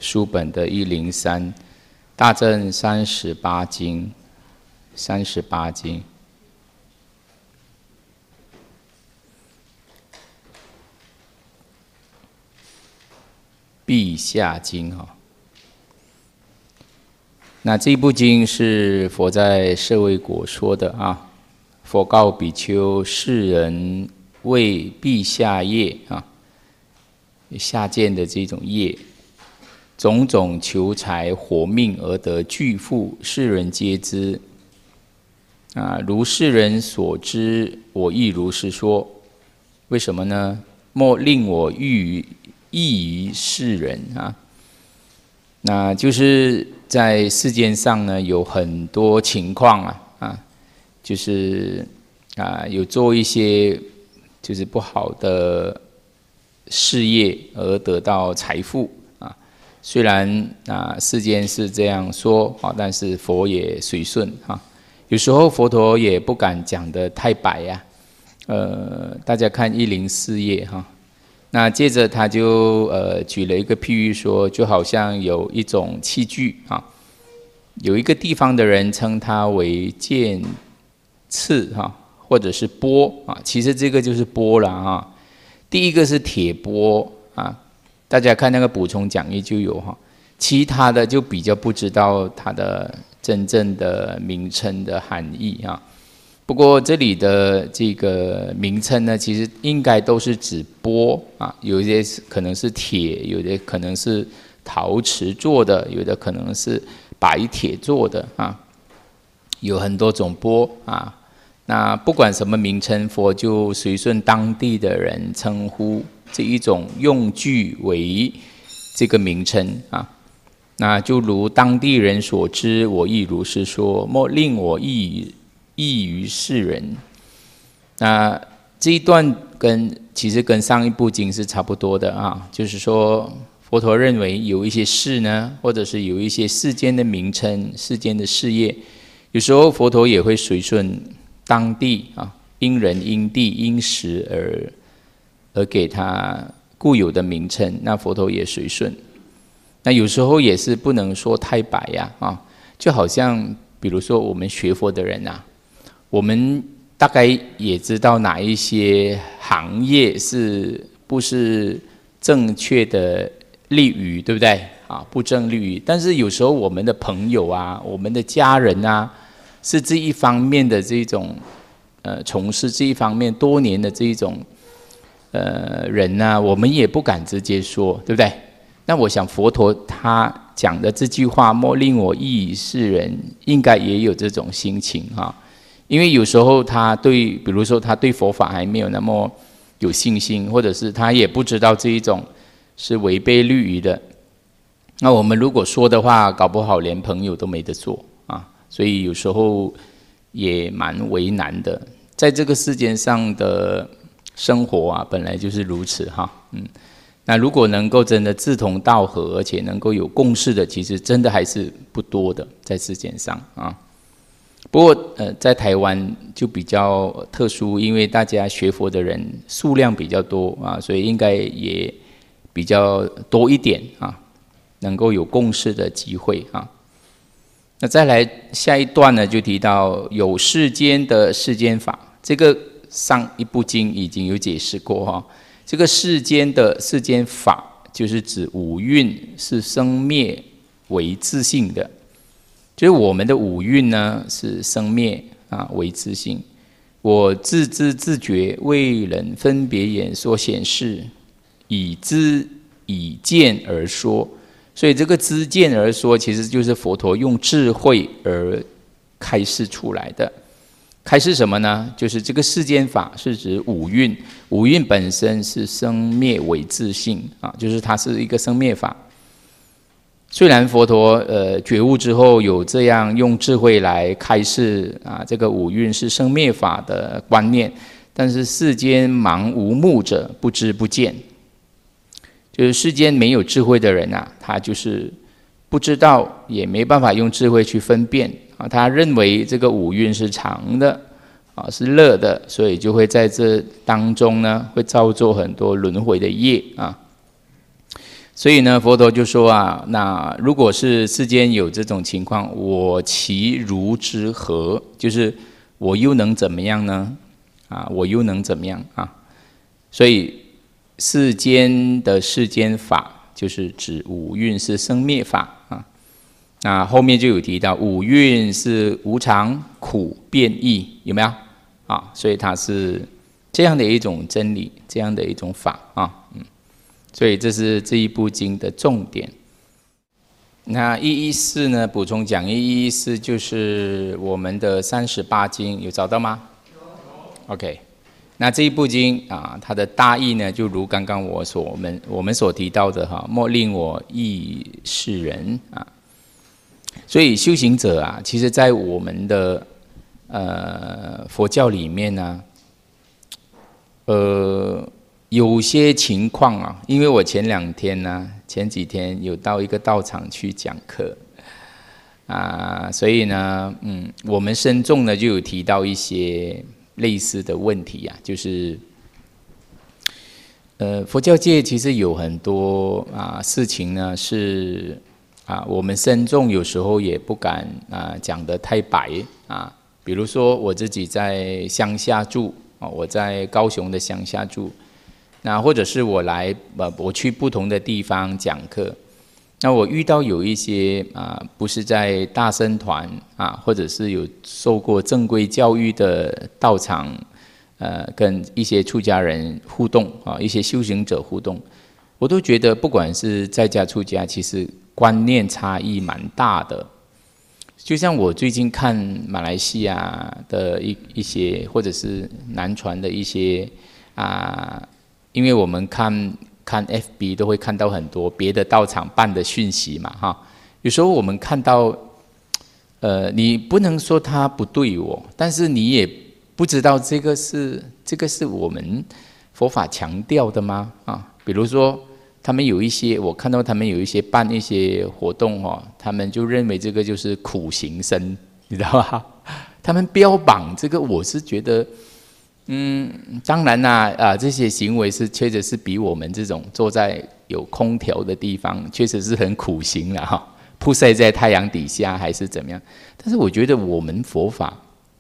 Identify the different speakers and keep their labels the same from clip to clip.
Speaker 1: 书本的103，大正38经，38经。陛下经哈，那这部经是佛在舍卫国说的啊。佛告比丘：世人为陛下业啊，下贱的这种业，种种求财活命而得巨富，世人皆知啊。如世人所知，我亦如是说。为什么呢？莫令我异于世人啊。那就是在世间上呢，有很多情况就是有做一些就是不好的事业而得到财富啊。虽然世间是这样说啊，但是佛也随顺啊。有时候佛陀也不敢讲得太白呀。大家看104页哈。那接着他就举了一个譬喻说，就好像有一种器具啊，有一个地方的人称它为剑刺哈，或者是钵啊，其实这个就是钵了啊。第一个是铁钵啊，大家看那个补充讲义就有哈，其他的就比较不知道它的真正的名称的含义啊。不过这里的这个名称呢，其实应该都是指钵啊，有一些可能是铁，有的可能是陶瓷做的，有的可能是白铁做的啊，有很多种钵啊。那不管什么名称，佛就随顺当地的人称呼这一种用具为这个名称啊。那就如当地人所知，我亦如是说，莫令我异于世人。那这一段其实跟上一部经是差不多的啊，就是说佛陀认为有一些事呢，或者是有一些世间的名称、世间的事业，有时候佛陀也会随顺当地啊，因人因地因时而给他固有的名称，那佛陀也随顺。那有时候也是不能说太白啊，就好像比如说我们学佛的人啊，我们大概也知道哪一些行业是不是正确的利益，对不对啊？不正利益，但是有时候我们的朋友啊，我们的家人啊，是这一方面的这种从事这一方面多年的这一种人啊，我们也不敢直接说，对不对？那我想佛陀他讲的这句话，莫令我异于世人，应该也有这种心情啊。因为有时候比如说他对佛法还没有那么有信心，或者是他也不知道这一种是违背律仪的，那我们如果说的话，搞不好连朋友都没得做啊。所以有时候也蛮为难的。在这个世间上的生活啊，本来就是如此哈。那如果能够真的志同道合，而且能够有共识的，其实真的还是不多的，在世间上啊。不过在台湾就比较特殊，因为大家学佛的人数量比较多啊，所以应该也比较多一点啊，能够有共识的机会啊。那再来下一段呢，就提到有世间的世间法，这个上一部经已经有解释过哈。这个世间的世间法，就是指五蕴是生灭为自性的，就是我们的五蕴呢是生灭为自性。我自知自觉，为人分别眼所显示，以知以见而说。所以这个知见而说，其实就是佛陀用智慧而开示出来的。开示什么呢？就是这个世间法是指五蕴，五蕴本身是生灭为自性啊，就是它是一个生灭法。虽然佛陀觉悟之后有这样用智慧来开示这个五蕴是生灭法的观念，但是世间盲无目者不知不见，就是世间没有智慧的人他就是不知道，也没办法用智慧去分辨他认为这个五蕴是常的是乐的，所以就会在这当中呢会造作很多轮回的业所以呢，佛陀就说啊，那如果是世间有这种情况，我其如之何？就是我又能怎么样呢？啊，我又能怎么样啊？所以世间的世间法，就是指五蕴是生灭法啊。那后面就有提到五蕴是无常、苦、变、异，有没有啊？所以它是这样的一种真理，这样的一种法啊。所以这是这一部经的重点。那114呢，补充讲114就是我们的38经，有找到吗？有。OK， 那这一部经啊，它的大意呢，就如刚刚我们所提到的哈，莫令我忆世人啊。所以修行者啊，其实在我们的佛教里面呢，有些情况啊，因为我前几天有到一个道场去讲课啊，所以呢，我们僧众呢就有提到一些类似的问题啊，就是佛教界其实有很多事情呢是我们僧众有时候也不敢讲得太白啊，比如说我自己在乡下住我在高雄的乡下住。那或者是我去不同的地方讲课，那我遇到有一些不是在大僧团或者是有受过正规教育的道场，跟一些出家人互动一些修行者互动，我都觉得不管是在家出家，其实观念差异蛮大的。就像我最近看马来西亚的一些，或者是南传的一些因为我们看 FB 都会看到很多别的道场办的讯息嘛，哈，有时候我们看到，你不能说他不对但是你也不知道这个是我们佛法强调的吗？比如说我看到他们有一些办一些活动他们就认为这个就是苦行僧，你知道吧？他们标榜这个，我是觉得。当然啦，这些行为确实是比我们这种坐在有空调的地方，确实是很苦行了哈，曝晒在太阳底下还是怎么样？但是我觉得我们佛法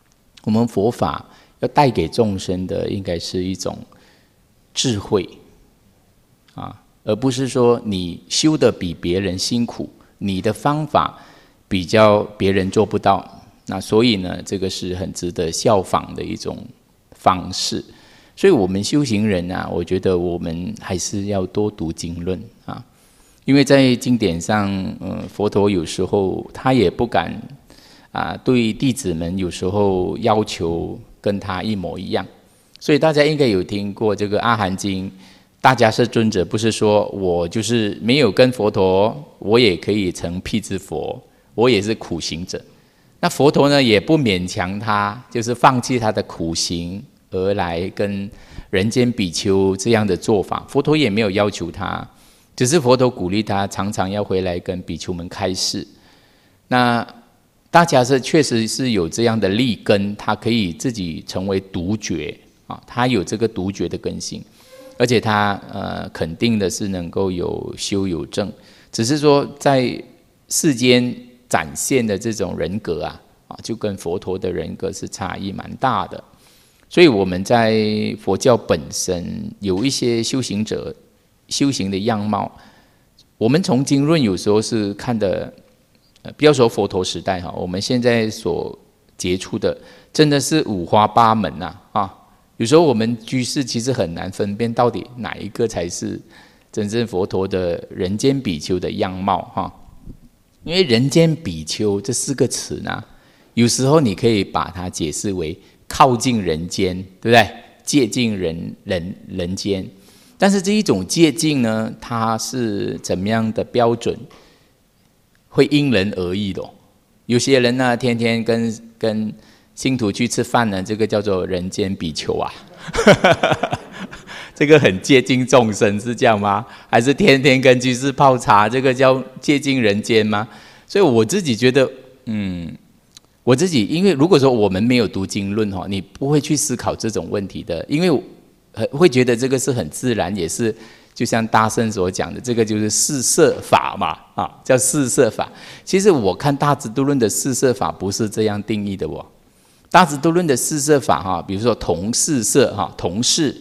Speaker 1: 要带给众生的，应该是一种智慧而不是说你修得比别人辛苦，你的方法比较别人做不到，那所以呢，这个是很值得效仿的一种方式。所以我们修行人我觉得我们还是要多读经论因为在经典上佛陀有时候他也不敢对弟子们有时候要求跟他一模一样。所以大家应该有听过这个阿含经，大迦叶尊者不是说我就是没有跟佛陀，我也可以成辟支佛，我也是苦行者。那佛陀呢也不勉强他，就是放弃他的苦行而来跟人间比丘这样的做法，佛陀也没有要求他，只是佛陀鼓励他常常要回来跟比丘们开示。那大迦叶确实是有这样的利根，他可以自己成为独觉他有这个独觉的根性，而且他肯定的是能够有修有证，只是说在世间展现的这种人格就跟佛陀的人格是差异蛮大的。所以我们在佛教本身有一些修行者修行的样貌，我们从经论有时候是看的，不要说佛陀时代我们现在所接触的真的是五花八门有时候我们居士其实很难分辨到底哪一个才是真正佛陀的人间比丘的样貌因为人间比丘这4个词呢，有时候你可以把它解释为靠近人间，对不对？接近人间。但是这一种接近呢，它是怎么样的标准，会因人而异的有些人呢，天天跟信徒去吃饭呢，这个叫做人间比丘这个很接近众生，是这样吗？还是天天跟居士泡茶，这个叫接近人间吗？所以我自己觉得，因为如果说我们没有读经论你不会去思考这种问题的，因为会觉得这个是很自然，也是就像大圣所讲的，这个就是四摄法嘛，叫四摄法。其实我看大智度论的四摄法不是这样定义的哦。大智度论的四摄法比如说同事摄同事，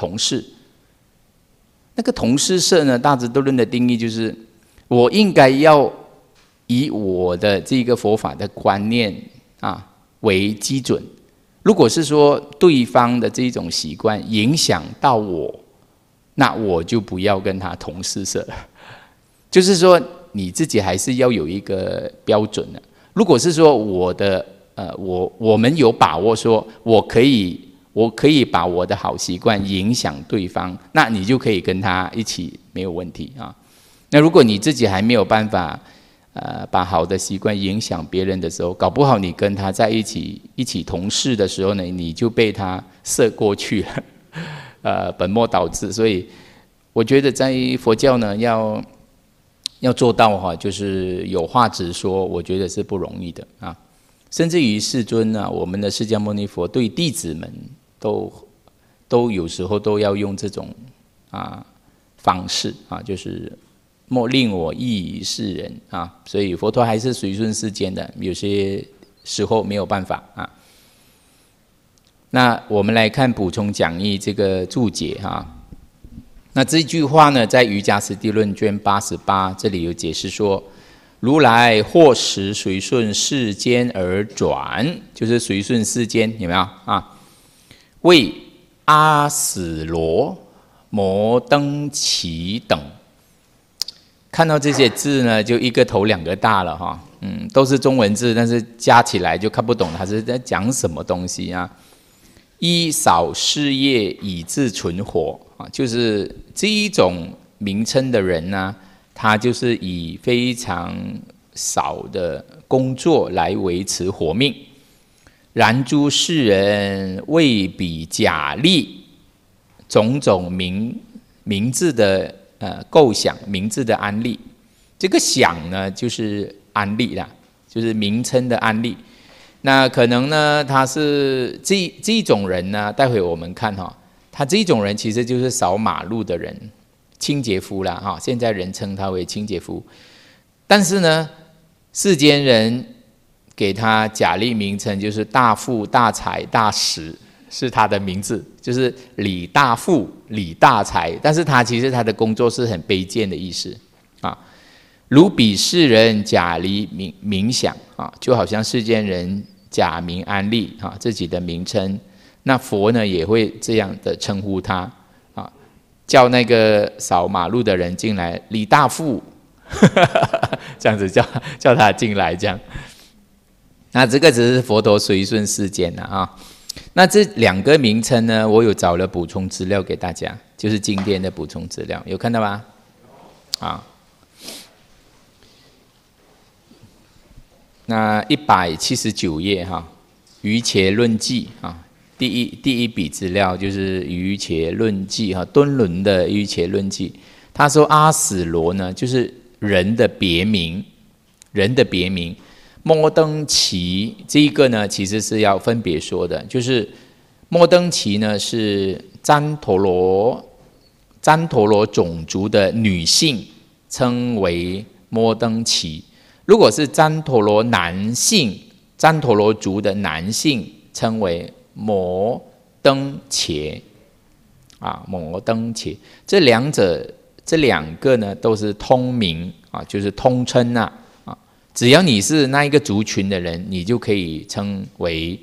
Speaker 1: 那个同事摄呢，大智度论的定义就是我应该要以我的这个佛法的观念为基准。如果是说对方的这种习惯影响到我，那我就不要跟他同事摄了。就是说你自己还是要有一个标准的。如果是说我们有把握说我可以把我的好习惯影响对方，那你就可以跟他一起没有问题啊。那如果你自己还没有办法把好的习惯影响别人的时候，搞不好你跟他在一起同事的时候呢，你就被他摄过去了。本末倒置。所以我觉得在佛教呢，要做到就是有话直说，我觉得是不容易的啊。甚至于世尊呢，我们的释迦牟尼佛对弟子们都有时候都要用这种方式就是莫令我意于世人所以佛陀还是随顺世间的，有些时候没有办法那我们来看补充讲义这个注解那这句话呢，在瑜伽师地论卷88这里有解释说，如来或时随顺世间而转，就是随顺世间，有没有为阿死罗、摩登伽等。看到这些字呢，就一个头两个大了都是中文字，但是加起来就看不懂他是在讲什么东西依少事业以自存活就是这一种名称的人呢，他就是以非常少的工作来维持活命。然诸世人为彼假立种种名字的构想，名字的安立。这个想呢，就是安立啦，就是名称的安立。那可能呢，他是这种人呢，待会我们看他这种人其实就是扫马路的人，清洁夫啦现在人称他为清洁夫。但是呢，世间人给他假立名称，就是大富大财大实，是他的名字，就是李大富李大财。但是他其实他的工作是很卑贱的意思如彼世人假立名想就好像世间人假名安立自己的名称，那佛呢也会这样的称呼他叫那个扫马路的人进来，李大富这样子叫他进来这样。那这个只是佛陀随顺世间那这两个名称呢，我有找了补充资料给大家，就是经典的补充资料，有看到吗？那179页瑜伽论记第一笔资料就是瑜伽论记敦伦的瑜伽论记。他说阿死罗呢，就是人的别名，摩登伽这一个呢，其实是要分别说的，就是摩登伽呢是旃陀罗种族的女性，称为摩登伽。如果是旃陀罗男性，旃陀罗族的男性，称为摩登伽摩登伽。这两个呢都是通名就是通称只要你是那一个族群的人，你就可以称为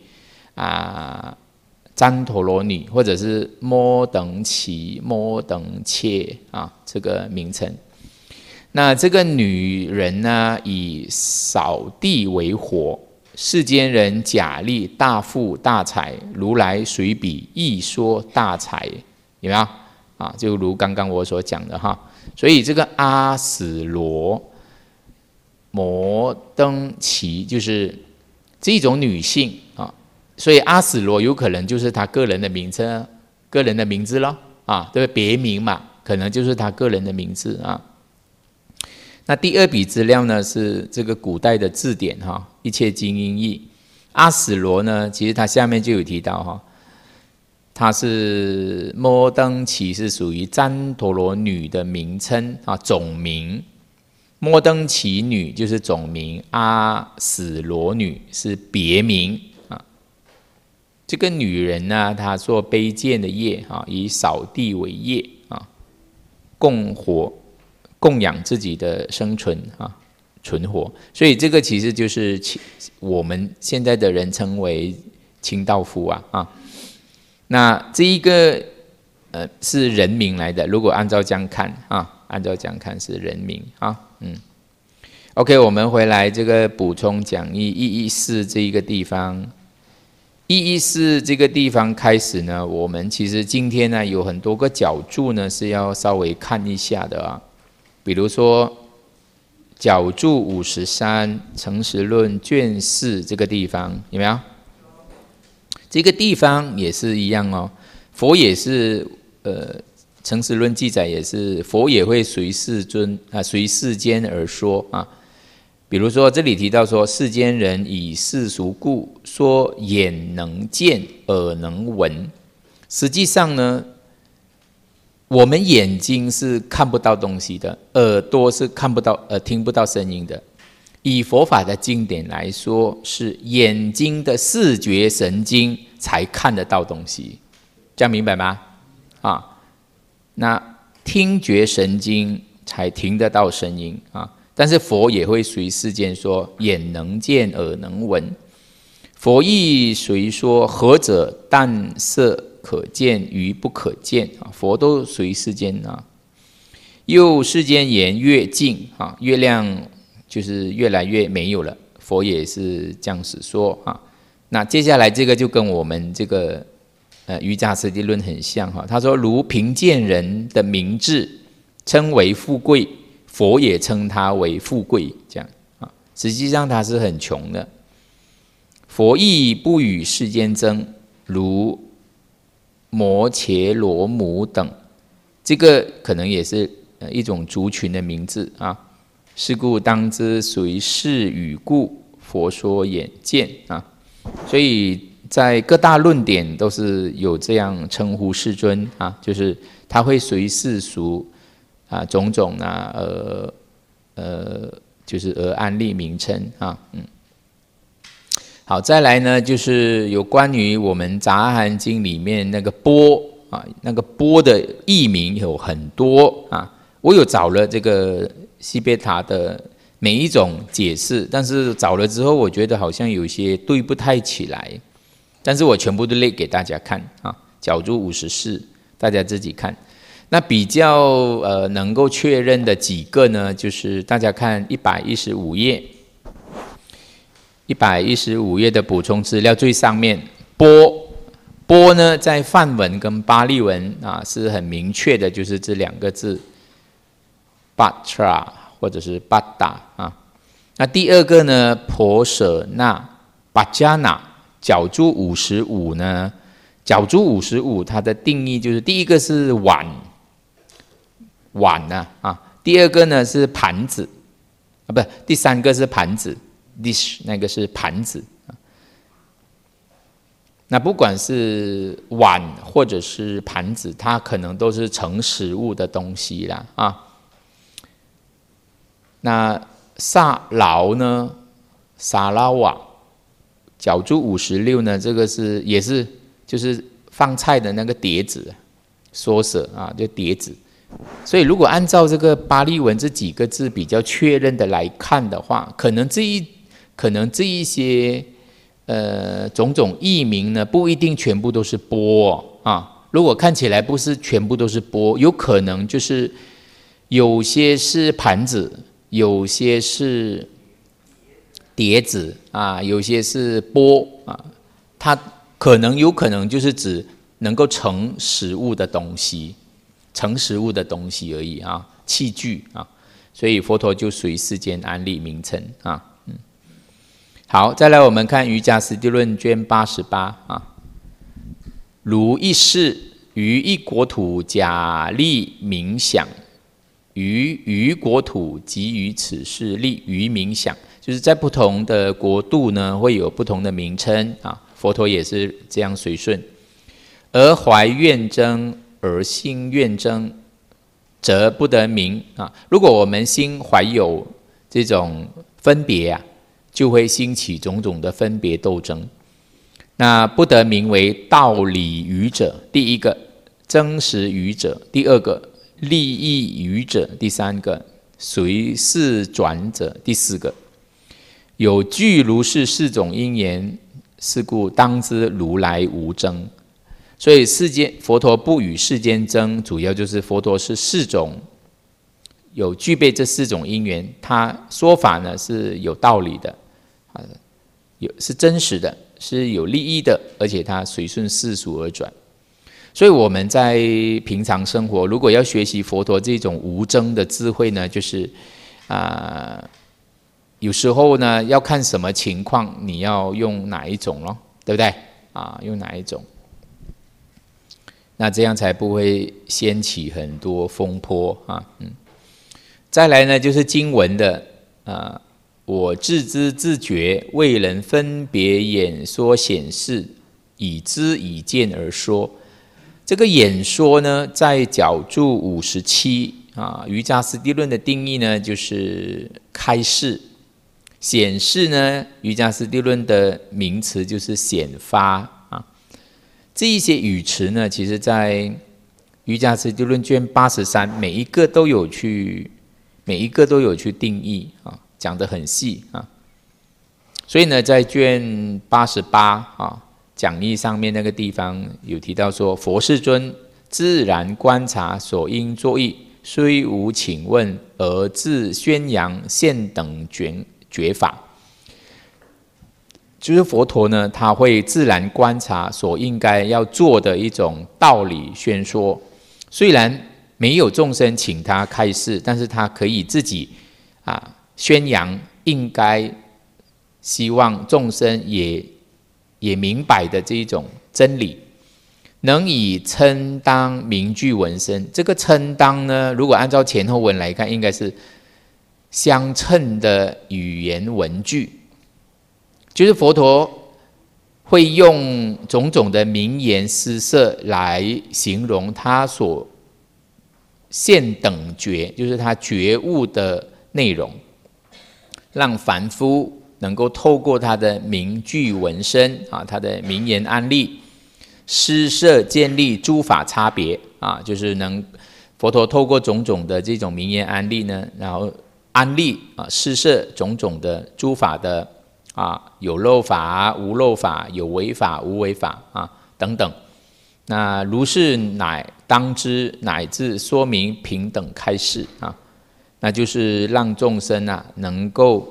Speaker 1: 旃陀罗女，或者是摩登伽、摩登切这个名称。那这个女人呢，以扫地为活，世间人假立大富大财，如来随彼亦说大财，有没有就如刚刚我所讲的所以这个阿死罗摩登伽就是这种女性所以阿死罗有可能就是他个人的名称，个人的名字咯对不对？别名嘛，可能就是他个人的名字那第二笔资料呢，是这个古代的字典一切经音译。阿死罗呢，其实他下面就有提到它是摩登伽是属于旃陀罗女的名称啊，种名。摩登伽女就是种名，阿死罗女是别名啊。这个女人呢，她做卑贱的业啊，以扫地为业啊，供养自己的生存啊，存活。所以这个其实就是我们现在的人称为清道夫啊。那这一个是人名来的，如果按照这样看啊，按照这样看是人名啊。OK， 我们回来这个补充讲义114这一个地方，114这个地方开始呢，我们其实今天呢有很多个角注呢是要稍微看一下的啊，比如说角注53诚实论卷4这个地方有没有？这个地方也是一样哦，佛也是诚实论记载也是佛也会随世间而说啊。比如说这里提到说，世间人以世俗故说眼能见，耳能闻。实际上呢，我们眼睛是看不到东西的，耳朵是听不到声音的。以佛法的经典来说，是眼睛的视觉神经才看得到东西，这样明白吗？那听觉神经才听得到声音啊。但是佛也会随世间说眼能见，耳能闻。佛亦随说何者但色可见于不可见啊，佛都随世间啊。又世间言月尽啊，月亮就是越来越没有了，佛也是这样子说啊。那接下来这个就跟我们这个瑜伽师地论很像哈。他说，如贫贱人的名字称为富贵，佛也称他为富贵，这样啊。实际上他是很穷的。佛亦不与世间争，如摩羯罗母等，这个可能也是一种族群的名字啊。是故当知随事语故，佛说眼见啊。所以在各大论点都是有这样称呼世尊啊，就是他会随世俗啊种种啊就是安立名称啊。好，再来呢，就是有关于我们杂阿含经里面那个波啊，那个波的译名有很多啊。我有找了这个西别塔的每一种解释，但是找了之后，我觉得好像有些对不太起来，但是我全部都列给大家看啊，角注54，大家自己看。那比较能够确认的几个呢，就是大家看115页，115页的补充资料最上面，波呢，在梵文跟巴利文啊是很明确的，就是这两个字。Batra 或者是 Bada 啊，那第二个呢，婆舍那 Bajana 角注55呢，角注55它的定义就是第一个是碗啊，第二个呢是盘子啊，不，第三个是盘子 dish 那个是盘子啊。那不管是碗或者是盘子，它可能都是盛食物的东西啦啊。那萨劳呢？萨拉瓦角注56呢？这个也是就是放菜的那个碟子，缩舍啊，就碟子。所以如果按照这个巴利文这几个字比较确认的来看的话，可能这一些种种译名呢，不一定全部都是钵啊。如果看起来不是全部都是钵，有可能就是有些是盘子。有些是碟子啊，有些是钵啊，它有可能就是指能够盛食物的东西而已啊，器具啊，所以佛陀就随世间安立名称啊。好，再来我们看瑜伽师地论卷88啊，如一世于一国土假立冥想。于国土即于此世立于冥想，就是在不同的国度呢，会有不同的名称啊。佛陀也是这样随顺。 而怀怨憎而心怨憎，则不得名啊。如果我们心怀有这种分别啊，就会兴起种种的分别斗争。那不得名为道理愚者，第一个真实愚者，第二个利益愚者，第三个随事转者，第四个有具如是四种因缘，是故当知如来无争。所以佛陀不与世间争，主要就是佛陀是四种有具备这四种因缘，他说法呢是有道理的，是真实的，是有利益的，而且他随顺世俗而转。所以我们在平常生活，如果要学习佛陀这种无争的智慧呢，就是有时候呢要看什么情况，你要用哪一种咯，对不对用哪一种？那这样才不会掀起很多风波再来呢，就是经文的我自知自觉，为人分别演说显示，以知以见而说。这个演说呢，在角注57瑜伽师地论的定义呢，就是开示；显示呢，瑜伽师地论的名词就是显发这一些语词呢，其实在瑜伽师地论卷83，每一个都有去定义讲得很细所以呢，在卷88讲义上面那个地方有提到说，佛世尊自然观察所应作意，虽无请问而自宣扬现等觉法。就是佛陀呢，他会自然观察所应该要做的一种道理宣说。虽然没有众生请他开示，但是他可以自己宣扬应该希望众生也明白的这一种真理，能以称当名句文身。这个称当呢，如果按照前后文来看，应该是相称的语言文句。就是佛陀会用种种的名言诗色来形容他所现等觉，就是他觉悟的内容，让凡夫能够透过他的名句文身他的名言安例，诗色建立诸法差别就是佛陀透过种种的这种名言安例呢，然后安立诗色种种的诸法的有漏法、无漏法，有为法、无为法等等。那如是乃当知，乃至说明平等开示那就是让众生能够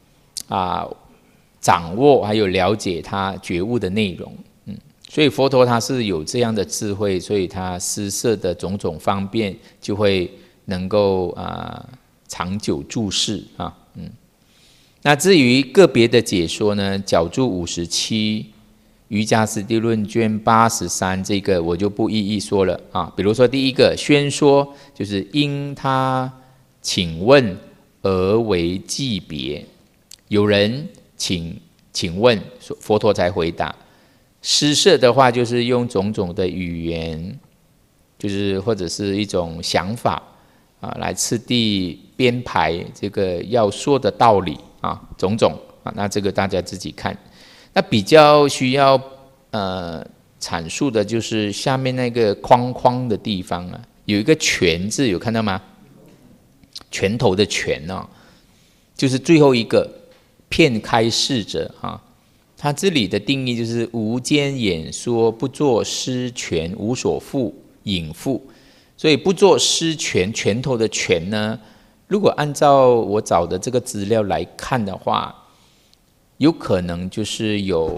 Speaker 1: 掌握还有了解他觉悟的内容。所以佛陀他是有这样的智慧，所以他施设的种种方便就会能够长久住世那至于个别的解说呢，角注57瑜伽师地论卷83这个我就不一一说了比如说第一个宣说，就是因他请问而为记别，有人请问，佛陀才回答。施设的话，就是用种种的语言，就是或者是一种想法来次第编排这个要说的道理种种那这个大家自己看。那比较需要阐述的就是下面那个框框的地方有一个拳字，有看到吗？拳头的拳就是最后一个遍开示者他这里的定义就是无间演说，不作施拳，无所负引负。所以不作施拳，拳头的拳呢，如果按照我找的这个资料来看的话，有可能就是有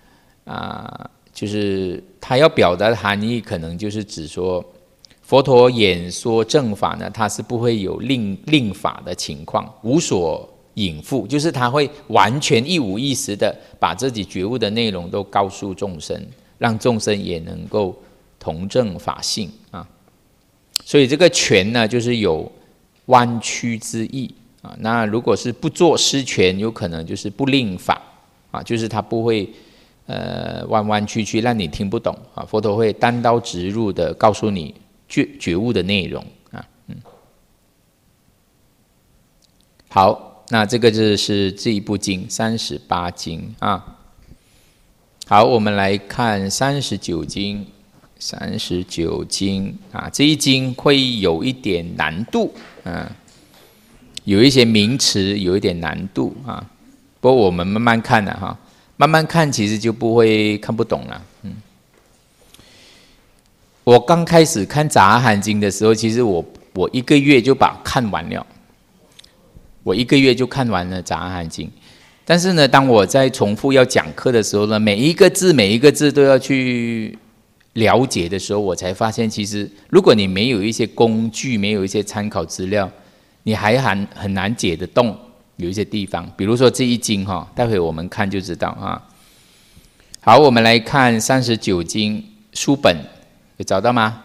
Speaker 1: 就是他要表达的含义，可能就是指说佛陀演说正法呢，他是不会有令法的情况，无所引负，就是他会完全一五一十的把自己觉悟的内容都告诉众生，让众生也能够同证法性所以这个拳呢，就是有弯曲之意那如果是不作施拳，有可能就是不令法就是他不会弯弯曲曲，让你听不懂啊。佛陀会单刀直入的告诉你觉悟的内容啊。好，那这个就是这一部经38经啊。好，我们来看39经。39经啊，这一经会有一点难度啊，有一些名词有一点难度啊。不过我们慢慢看了哈，慢慢看其实就不会看不懂了。我刚开始看《杂阿含经》的时候，其实我1个月就把看完了，我1个月就看完了《杂阿含经》。但是呢，当我在重复要讲课的时候呢，每一个字都要去了解的时候，我才发现，其实如果你没有一些工具，没有一些参考资料，你还很难解得动有一些地方。比如说这一经哈，待会我们看就知道啊。好，我们来看39经书本，有找到吗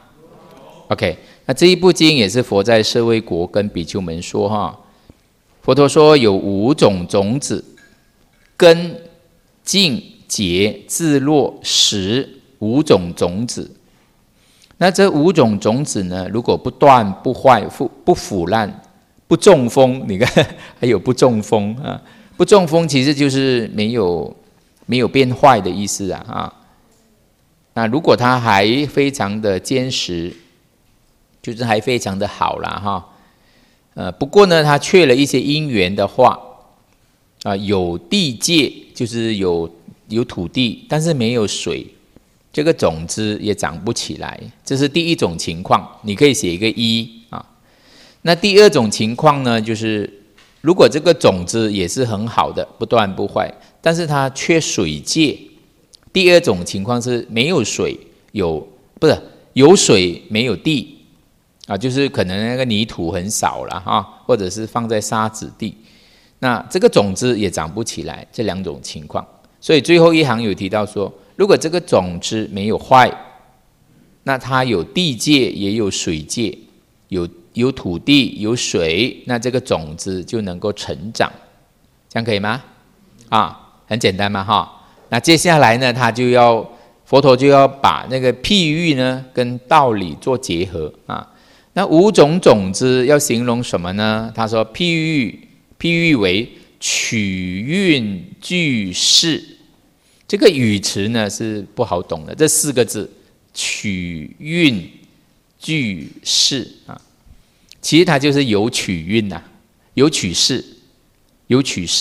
Speaker 1: ？OK， 那这一部经也是佛在舍卫国跟比丘们说哈。佛陀说有5种种子，根、茎、节、自落、实。5种种子，那这5种种子呢？如果不断、不坏、不腐烂、不中风，你看还有不中风啊！不中风其实就是没有变坏的意思啊！那如果它还非常的坚实，就是还非常的好啦哈。不过呢，它缺了一些因缘的话，有地界就是有土地，但是没有水。这个种子也长不起来，这是第一种情况，你可以写一个1啊。那第二种情况呢，就是如果这个种子也是很好的，不断不坏，但是它缺水界。第二种情况是没有水，有水没有地啊，就是可能那个泥土很少了哈，或者是放在沙子地，那这个种子也长不起来，这2种情况。所以最后一行有提到说，如果这个种子没有坏，那它有地界也有水界，有土地有水，那这个种子就能够成长，这样可以吗？很简单嘛哈。那接下来呢，佛陀就要把那个譬喻呢跟道理做结合啊。那5种种子要形容什么呢？他说譬喻为取运具事。这个语词呢是不好懂的，这4个字取运具事啊，其实它就是有取运呐，有取事，有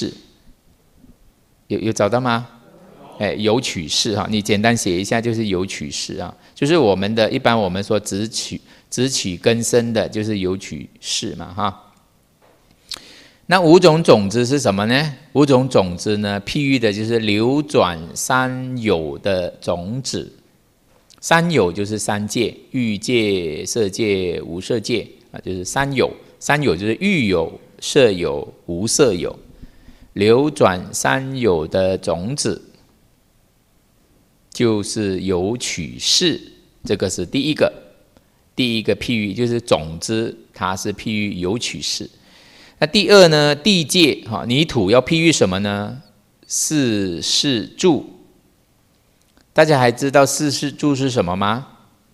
Speaker 1: 找到吗？有取事哈，你简单写一下就是有取事啊，就是一般我们说直取根生的，就是有取事嘛哈。那5种种子是什么呢？5种种子呢，譬喻的就是流转3有的种子。3有就是3界，欲界、色界、无色界啊，就是3有。3有就是欲有、色有、无色有。流转3有的种子，就是有取事，这个是第一个譬喻，就是种子，它是譬喻有取事。那第二呢，地界泥土要譬喻什么呢？4世住。大家还知道4世住是什么吗？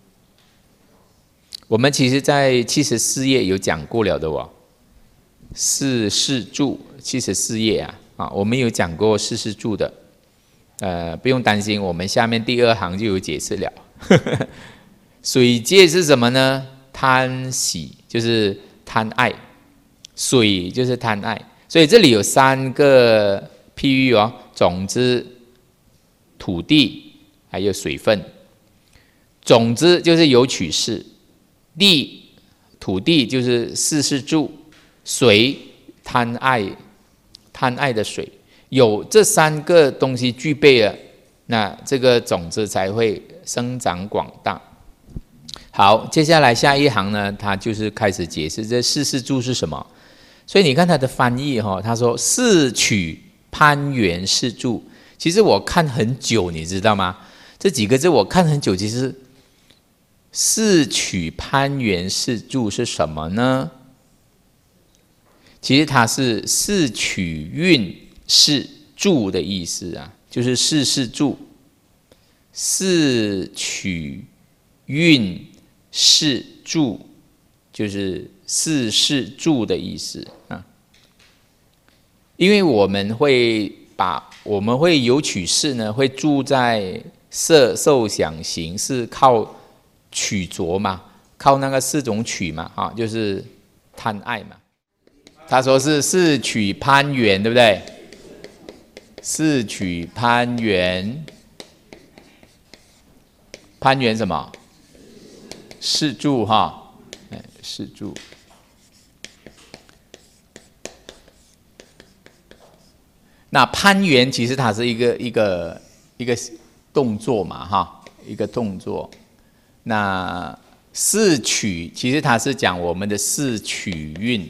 Speaker 1: 我们其实在74页有讲过了的哦。4世住74页我们有讲过4世住的。不用担心，我们下面第2行就有解释了。水界是什么呢？贪喜，就是贪爱。水就是贪爱，所以这里有3个譬喻哦：种子、土地，还有水分。种子就是有取事，土地就是4世住，水贪爱的水。有这3个东西具备了，那这个种子才会生长广大。好，接下来下一行呢，他就是开始解释这4世住是什么。所以你看他的翻译他说4取攀缘世住。其实我看很久，你知道吗？这几个字我看很久，其实4取攀缘世住是什么呢？其实它是4取运是住的意思啊，就是4世住四取运世住，就是四世住的意思啊。因为我们会有取世呢，会住在色受想行，是靠取着嘛，靠那个四种取嘛，啊，就是贪爱嘛。他说是四取攀缘，对不对？四取攀缘，攀缘什么？世住哈，世住。那攀缘其实它是一个动作嘛，哈，一个动作。那四取其实它是讲我们的四取运，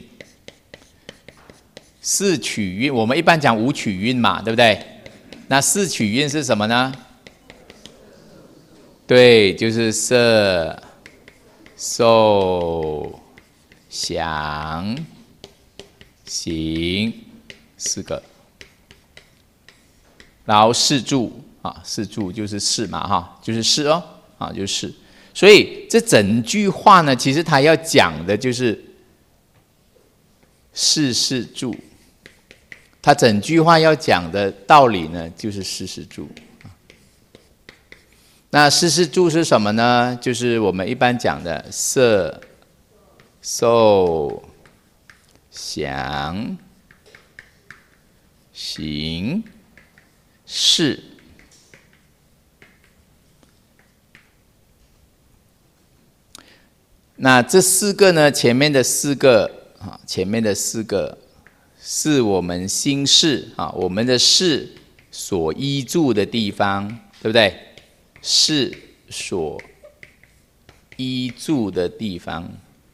Speaker 1: 四取运我们一般讲五取运嘛，对不对？那四取运是什么呢？对，就是色、受、想、行四个。然后四住啊，四住就是四嘛，哈，就是四哦，啊，就是四。所以这整句话呢，其实他要讲的就是四世住。他整句话要讲的道理呢，就是四世住。那四世住是什么呢？就是我们一般讲的色、受、想、行、识。那这四个呢？前面的四个啊，前面的四个是我们心识啊，我们的识所依住的地方，对不对？识所依住的地方。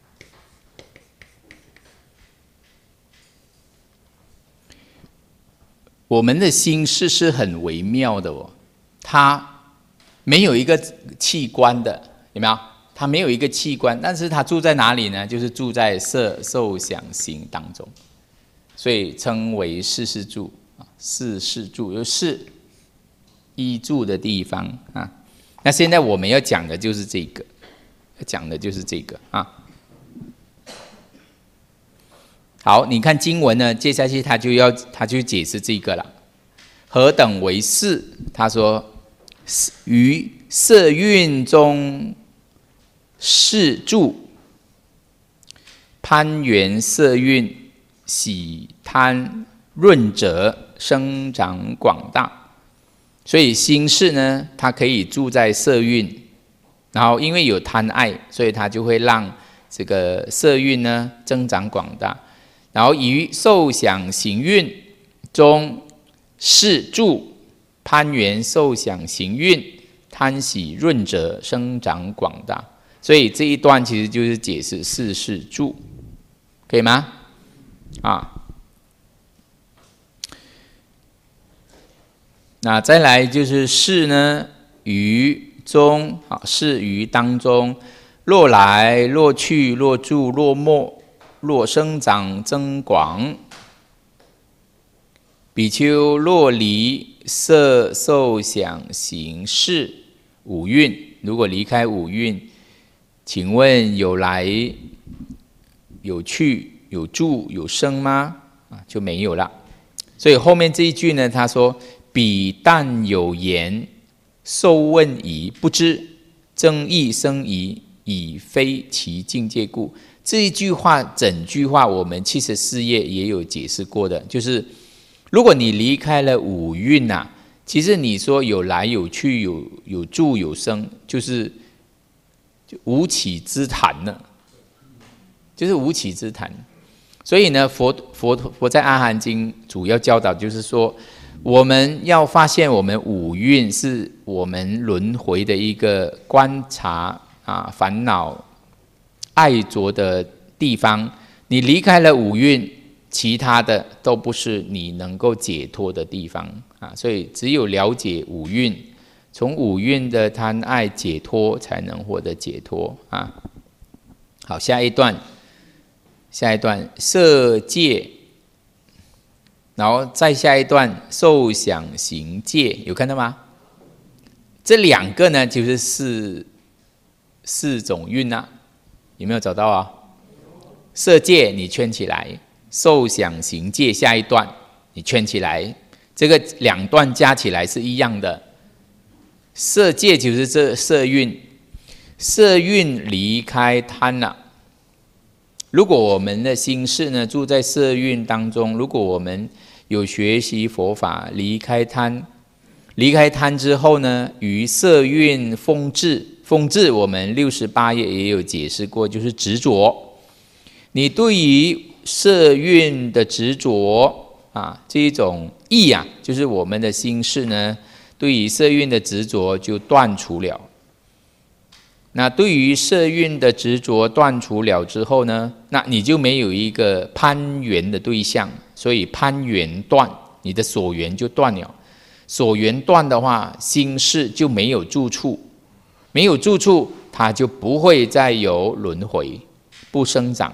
Speaker 1: 我们的心识是很微妙的哦，它没有一个器官的，有没有？它没有一个器官，但是它住在哪里呢？就是住在色、受、想、行当中，所以称为四世住啊。四世住有四依住的地方啊。那现在我们要讲的就是这个，啊。好，你看经文呢，接下去他就解释这个了。何等为四？他说，于色蕴中世住，攀缘色蕴，喜贪润者，生长广大。所以心识呢，它可以住在色蕴，然后因为有贪爱，所以它就会让这个色蕴呢增长广大。然后于受想行蕴中世住，攀缘受想行蕴，贪喜润者，生长广大。所以这一段其实就是解释四世住，可以吗？啊，那再来就是世呢，于中啊，世于当中，若来若去，若住若没，若生长增广。比丘若离色受想行识五蕴，如果离开五蕴，请问有来有去有住有生吗？啊，就没有了。所以后面这一句呢，他说：彼但有言，受问疑，不知争议生疑，已非其境界故。这一句话，整句话我们74页也有解释过的，就是如果你离开了五蕴啊，其实你说有来有去有住有生，就是无起之谈了，就是无起之谈。所以呢，佛在《阿含经》主要教导就是说，我们要发现我们五蕴是我们轮回的一个观察啊，烦恼爱着的地方。你离开了五蕴，其他的都不是你能够解脱的地方啊。所以只有了解五蕴，从五蕴的贪爱解脱，才能获得解脱啊。好，下一段色界，然后再下一段受想行界，有看到吗？ 这两个呢，就是四种蕴啊，有没有找到啊？色界你圈起来，受想行界下一段你圈起来，这个两段加起来是一样的。色界就是这色蕴，色蕴离开贪了。如果我们的心事呢住在色蕴当中，如果我们有学习佛法，离开贪之后呢，于色蕴风滞，我们68页也有解释过，就是执着。你对于色蕴的执着啊，这一种意啊，就是我们的心事呢，对于色蕴的执着就断除了。那对于色蕴的执着断除了之后呢，那你就没有一个攀缘的对象，所以攀缘断，你的所缘就断了。所缘断的话，心事就没有住处，没有住处，它就不会再有轮回，不生长。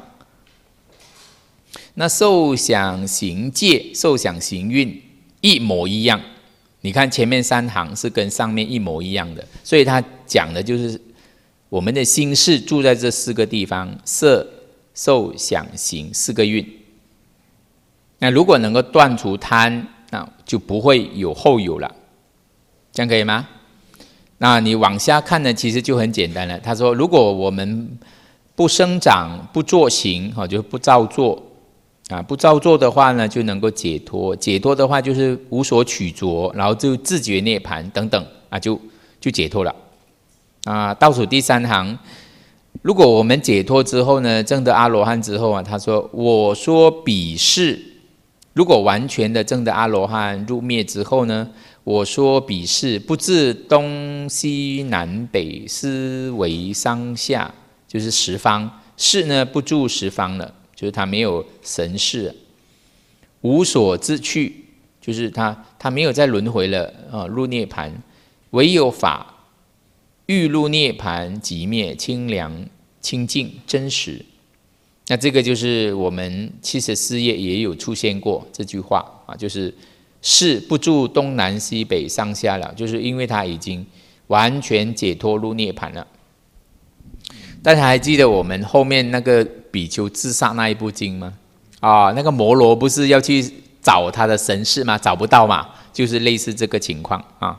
Speaker 1: 那受想行界、受想行蕴一模一样，你看前面3行是跟上面一模一样的，所以他讲的就是我们的心事住在这4个地方，色、受、想、行4个蕴。那如果能够断除贪，那就不会有后有了，这样可以吗？那你往下看呢，其实就很简单了。他说，如果我们不生长、不作行，就不造作啊，不造作的话呢，就能够解脱。解脱的话，就是无所取着，然后就自觉涅槃等等啊，就解脱了啊。倒数第3行，如果我们解脱之后呢，证得阿罗汉之后啊，他说：“我说彼是。”如果完全的证得阿罗汉入灭之后呢，我说彼是不至东西南北思维上下，就是十方。是呢，不住十方了。就是他没有神识，无所自去，就是他没有再轮回了入涅槃，唯有法欲入涅槃即灭，清凉清净真实。那这个就是我们74页也有出现过这句话啊，就是是不住东南西北上下了，就是因为他已经完全解脱入涅槃了。大家还记得我们后面那个比丘自杀那一部经吗？那个摩罗不是要去找他的神识吗？找不到嘛，就是类似这个情况啊。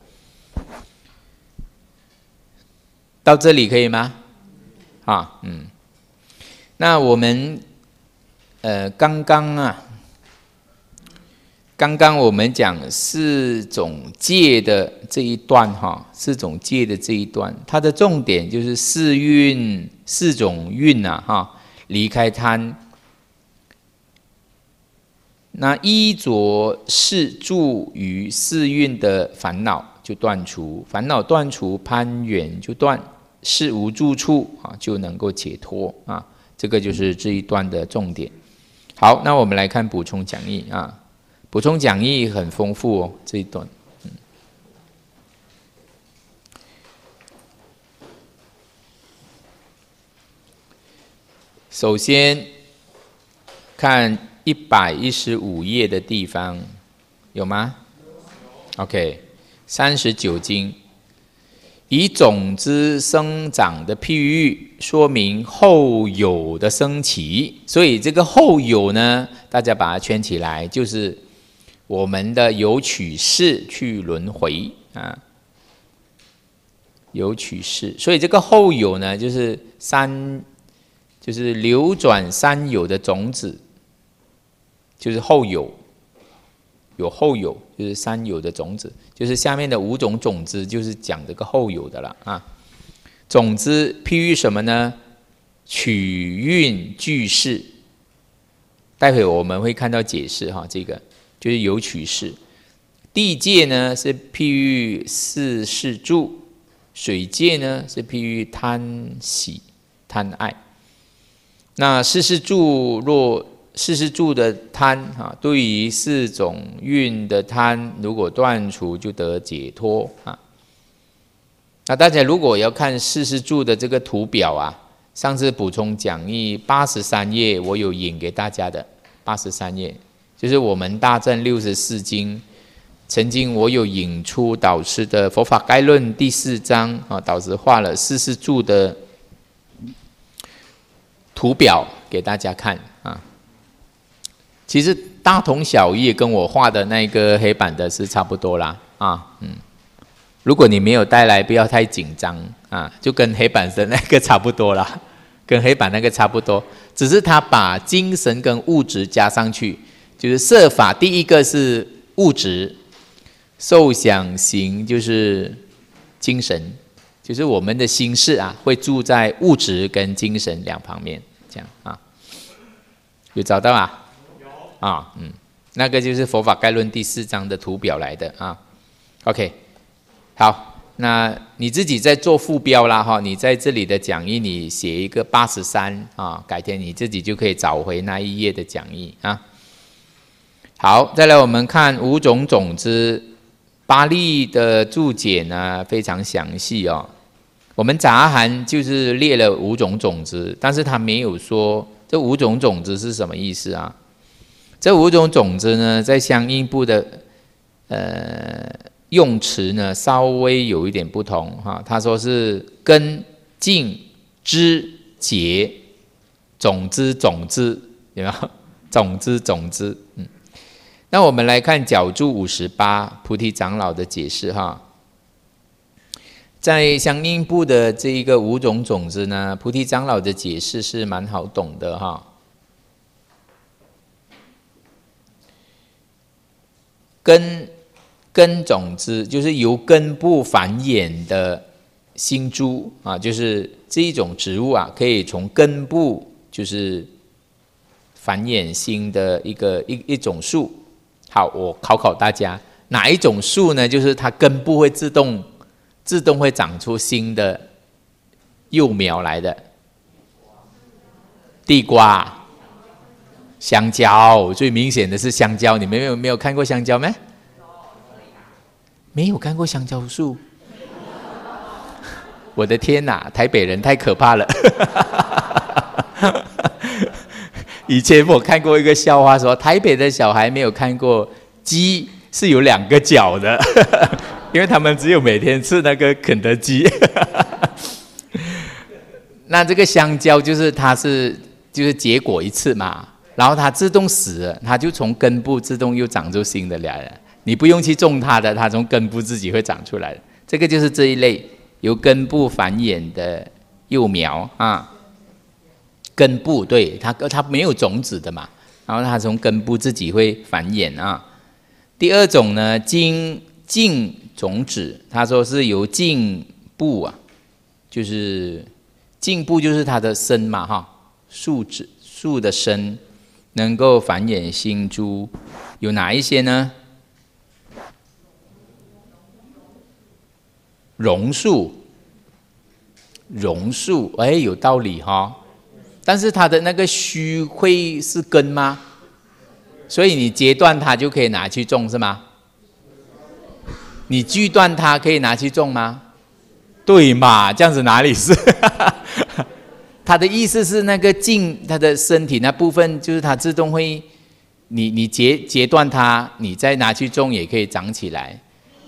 Speaker 1: 到这里可以吗？那我们刚刚我们讲4种戒的这一段4种戒的这一段，它的重点就是4种蕴离开贪。那依着是住于4蕴的烦恼就断除，烦恼断除，攀缘就断，是无住处就能够解脱啊。这个就是这一段的重点。好，那我们来看补充讲义啊。补充讲义很丰富哦，这一段。首先看115页的地方，有吗 ？OK， 39经。以种子生长的譬喻，说明后有的升起。所以这个后有呢，大家把它圈起来，就是我们的有取世去轮回啊，有取世。所以这个后有呢，就是流转三有的种子，就是后有。有后有，就是三有的种子，就是下面的5种种子，就是讲这个后有的了啊。种子譬喻什么呢？取蕴具世，待会我们会看到解释这个就是有取世。地界呢是譬喻四事住，水界呢是譬喻贪喜贪爱。那四事住若四事住的贪对于4种蕴的贪，如果断除就得解脱啊。那大家如果要看四事住的这个图表啊，上次补充讲义83页我有引给大家的，83页就是我们大正64经曾经我有引出导师的《佛法概论》第4章啊，导师画了44柱的图表给大家看啊。其实大同小异，跟我画的那个黑板的是差不多啦啊。如果你没有带来，不要太紧张啊，就跟黑板的那个差不多啦，跟黑板那个差不多，只是他把精神跟物质加上去，就是色法第一个是物质。受想行就是精神，就是我们的心事啊，会住在物质跟精神两方面，这样啊，有找到啊？有啊，那个就是《佛法概论》第4章的图表来的啊。OK， 好，那你自己在做副标啦哈，你在这里的讲义你写一个83啊，改天你自己就可以找回那一页的讲义啊。好，再来我们看五种种子。巴利的注解呢非常详细哦。我们杂含就是列了5种种子，但是他没有说这5种种子是什么意思啊？这5种种子呢，在相应部的用词呢稍微有一点不同哈。他说是根、茎、枝、节、种子，有没有？种子，那我们来看角注58菩提长老的解释哈，在相应部的这一个5种种子呢，菩提长老的解释是蛮好懂的哈。根种子就是由根部繁衍的心株啊，就是这一种植物啊，可以从根部就是繁衍新的一种树。好，我考大家，哪一种树呢？就是它根部会自动会长出新的幼苗来的。地瓜、香蕉，最明显的是香蕉。你们没有看过香蕉没？没有看过香蕉树？我的天哪，台北人太可怕了！以前我看过一个笑话说，台北的小孩没有看过鸡是有2个脚的，因为他们只有每天吃那个肯德基。那这个香蕉就是就是结果一次嘛，然后它自动死了，它就从根部自动又长出新的来了，你不用去种它的，它从根部自己会长出来的。这个就是这一类由根部繁衍的幼苗啊。根部对它没有种子的嘛，然后它从根部自己会繁衍啊。第2种呢，茎种子，他说是由茎部啊，就是茎部就是它的身嘛哈，树的身能够繁衍新株，有哪一些呢？榕树，哎，有道理哈。但是它的那个须会是根吗？所以你截断它就可以拿去种是吗？你锯断它可以拿去种吗？对嘛，这样子哪里是？它的意思是那个茎，它的身体那部分就是它自动会，你截断它，你再拿去种也可以长起来。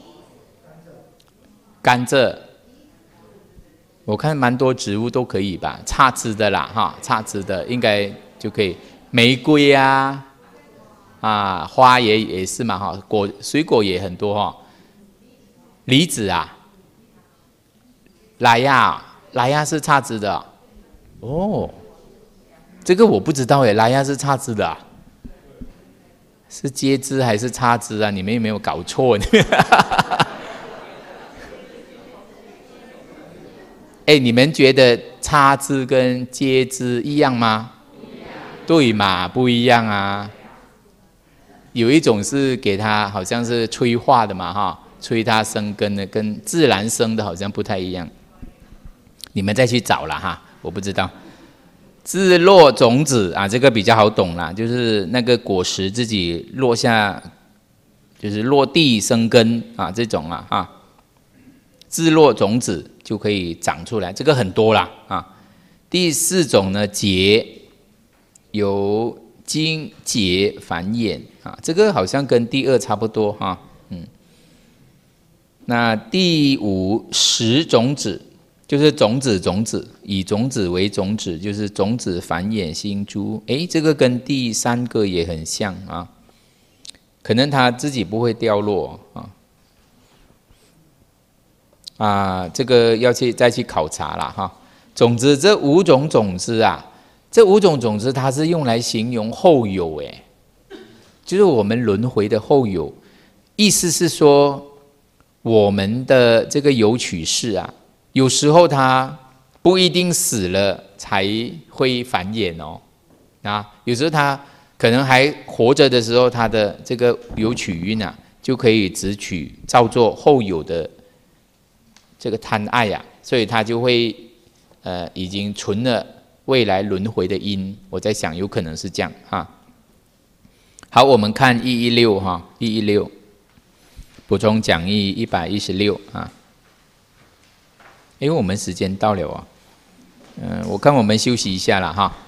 Speaker 1: 甘蔗。我看蛮多植物都可以吧，插枝的啦哈，插枝的应该就可以。玫瑰啊，花也是嘛哈，水果也很多哈。梨子啊，莱亚是插枝的哦，这个我不知道耶，莱亚是插枝的啊，是接枝还是插枝啊？你们有没有搞错？哎，你们觉得插枝跟接枝一样吗？对嘛，不一样啊。有一种是给它好像是催化的嘛哈，催它生根的，跟自然生的好像不太一样。你们再去找啦哈，我不知道。自落种子啊，这个比较好懂啦，就是那个果实自己落下，就是落地生根啊，这种啊哈。自落种子就可以长出来，这个很多啦啊。第4种呢，节，由茎节繁衍啊，这个好像跟第2差不多哈， 那第五十种子，就是种子，以种子为种子，就是种子繁衍星珠。这个跟第三个也很像啊，可能它自己不会掉落这个要再去考察了哈。总之这五种种子啊，这五种种子它是用来形容后有就是我们轮回的后有，意思是说我们的这个有取世啊，有时候它不一定死了才会繁衍有时候它可能还活着的时候，它的这个有取运啊，就可以直取造作后有的这个贪爱所以它就会已经存了未来轮回的因。我在想有可能是这样好，我们看116116补充讲义116因为我们时间到了我看我们休息一下了